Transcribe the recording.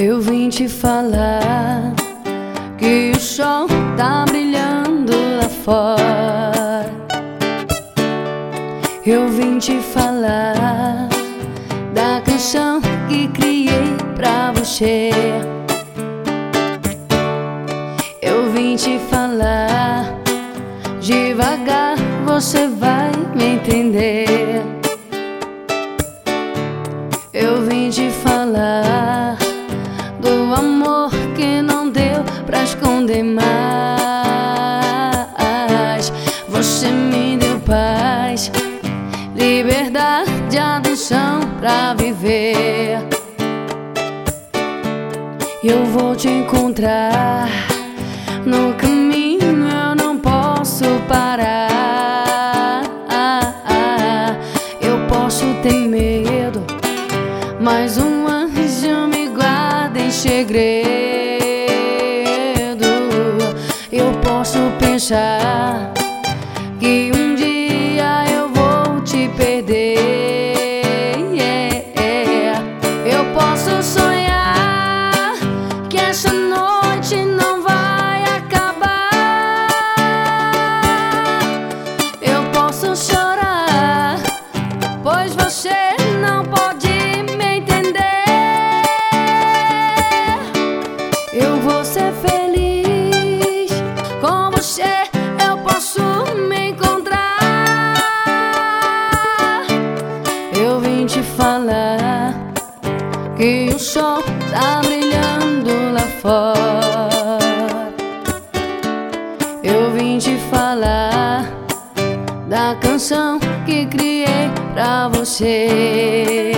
Eu vim te falar que o sol tá brilhando lá fora. Eu vim te falar da canção que criei pra você. Eu vim te falar, devagar você vai me entender. Eu vim te falar do amor que não deu pra esconder mais. Você me deu paz, liberdade, atenção pra viver. E eu vou te encontrar no caminho, eu não posso parar. Eu posso ter medo, mas um anjo me guarda em segredo. Eu posso pensar que um dia eu vou te perder. Eu posso sonhar que essa noite não vai acabar. Eu posso chorar, pois você não pode me entender. Eu vou ser feliz com você, eu posso me encontrar. Eu vim te falar que o sol tá brilhando lá fora. Eu vim te falar da canção que criei pra você.